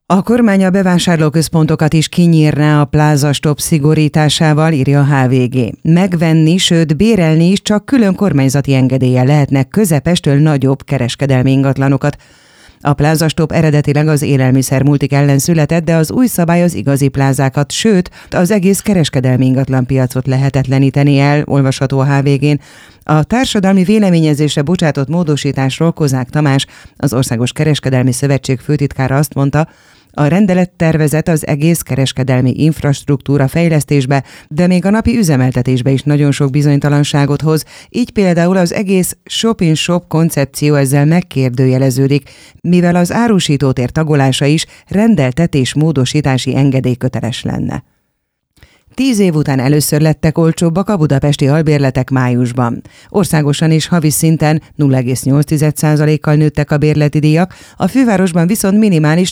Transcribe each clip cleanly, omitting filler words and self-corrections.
A kormány a bevásárlóközpontokat is kinyírná a Plaza Stop szigorításával, írja a HVG. Megvenni, sőt bérelni is csak külön kormányzati engedéllyel lehetnek közepestől nagyobb kereskedelmi ingatlanokat. A Plaza Stop eredetileg az élelmiszermultik ellen született, de az új szabály az igazi plázákat, sőt, az egész kereskedelmi ingatlanpiacot lehetetleníteni el, olvasható a HVG-n. A társadalmi véleményezésre bocsátott módosításról Kozák Tamás, az Országos Kereskedelmi Szövetség főtitkára azt mondta, a rendelettervezet az egész kereskedelmi infrastruktúra fejlesztésbe, de még a napi üzemeltetésbe is nagyon sok bizonytalanságot hoz, így például az egész shop-in-shop koncepció ezzel megkérdőjeleződik, mivel az árusítótér tagolása is rendeltetés-módosítási engedélyköteles lenne. 10 év után először lettek olcsóbbak a budapesti albérletek májusban. Országosan és havi szinten 0,8%-kal nőttek a bérleti díjak, a fővárosban viszont minimális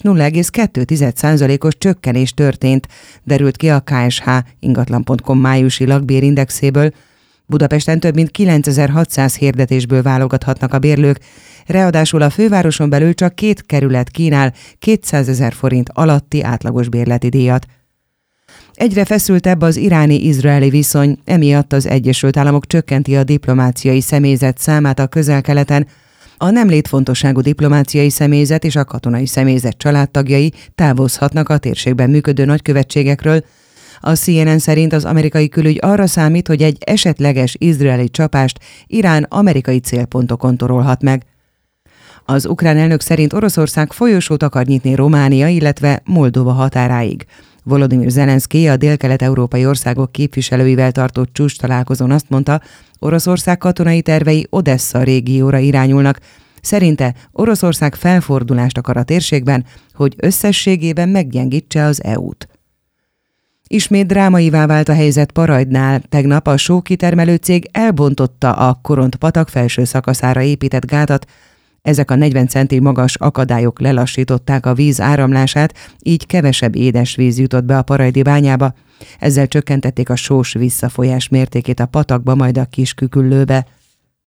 0,2%-os csökkenés történt, derült ki a KSH ingatlan.com májusi lakbérindexéből. Budapesten több mint 9600 hirdetésből válogathatnak a bérlők, ráadásul a fővároson belül csak 2 kerület kínál 200 000 forint alatti átlagos bérleti díjat. Egyre feszültebb az iráni-izraeli viszony, emiatt az Egyesült Államok csökkenti a diplomáciai személyzet számát a Közel-Keleten. A nem létfontosságú diplomáciai személyzet és a katonai személyzet családtagjai távozhatnak a térségben működő nagykövetségekről. A CNN szerint az amerikai külügy arra számít, hogy egy esetleges izraeli csapást Irán amerikai célpontokon torolhat meg. Az ukrán elnök szerint Oroszország folyosót akar nyitni Románia, illetve Moldova határáig. Volodymyr Zelenszky a délkelet-európai országok képviselőivel tartott csúcstalálkozón azt mondta, Oroszország katonai tervei Odessa régióra irányulnak. Szerinte Oroszország felfordulást akar a térségben, hogy összességében meggyengítse az EU-t. Ismét drámaivá vált a helyzet Parajdnál. Tegnap a sókitermelő cég elbontotta a Koront-patak felső szakaszára épített gátat. Ezek a 40 centi magas akadályok lelassították a víz áramlását, így kevesebb édesvíz jutott be a parajdi bányába. Ezzel csökkentették a sós visszafolyás mértékét a patakba, majd a Kisküküllőbe.